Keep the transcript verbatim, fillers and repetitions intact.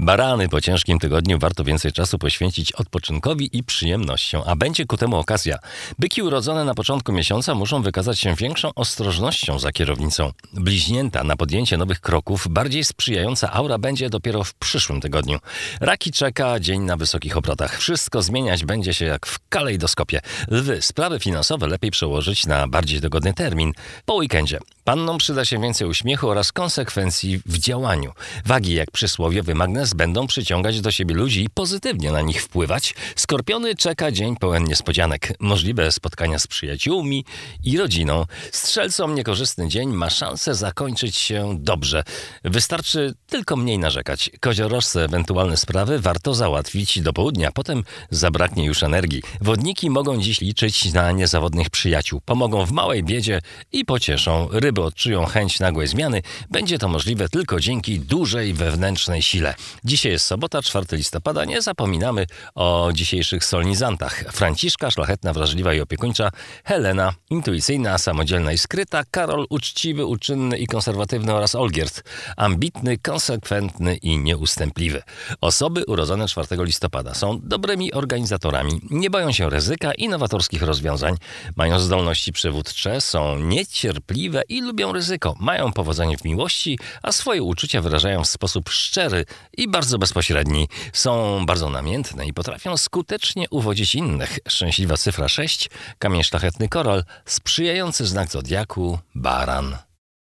Barany po ciężkim tygodniu warto więcej czasu poświęcić odpoczynkowi i przyjemnościom, a będzie ku temu okazja. Byki urodzone na początku miesiąca muszą wykazać się większą ostrożnością za kierownicą. Bliźnięta na podjęcie nowych kroków bardziej sprzyjająca aura będzie dopiero w przyszłym tygodniu. Raki czeka dzień na wysokich obrotach. Wszystko zmieniać będzie się jak w kalejdoskopie. Lwy, sprawy finansowe lepiej przełożyć na bardziej dogodny termin. Po weekendzie. Pannom przyda się więcej uśmiechu oraz konsekwencji w działaniu. Wagi jak przysłowiowy magnes będą przyciągać do siebie ludzi i pozytywnie na nich wpływać. Skorpiony czeka dzień pełen niespodzianek. Możliwe spotkania z przyjaciółmi i rodziną. Strzelcom niekorzystny dzień ma szansę zakończyć się dobrze. Wystarczy tylko mniej narzekać. Koziorożce ewentualne sprawy warto załatwić do południa, potem zabraknie już energii. Wodniki mogą dziś liczyć na niezawodnych przyjaciół. Pomogą w małej biedzie i pocieszą. Ryby odczują chęć nagłej zmiany. Będzie to możliwe tylko dzięki dużej wewnętrznej sile. Dzisiaj jest sobota, czwartego listopada. Nie zapominamy o dzisiejszych solenizantach. Franciszka, szlachetna, wrażliwa i opiekuńcza. Helena, intuicyjna, samodzielna i skryta. Karol, uczciwy, uczynny i konserwatywny oraz Olgierd, ambitny, konsekwentny i nieustępliwy. Osoby urodzone czwartego listopada są dobrymi organizatorami, nie boją się ryzyka i nowatorskich rozwiązań, mają zdolności przywódcze, są niecierpliwe i lubią ryzyko, mają powodzenie w miłości, a swoje uczucia wyrażają w sposób szczery i bardzo bezpośredni. Są bardzo namiętne i potrafią skutecznie uwodzić innych. Szczęśliwa cyfra sześć, kamień szlachetny koral, sprzyjający znak zodiaku baran.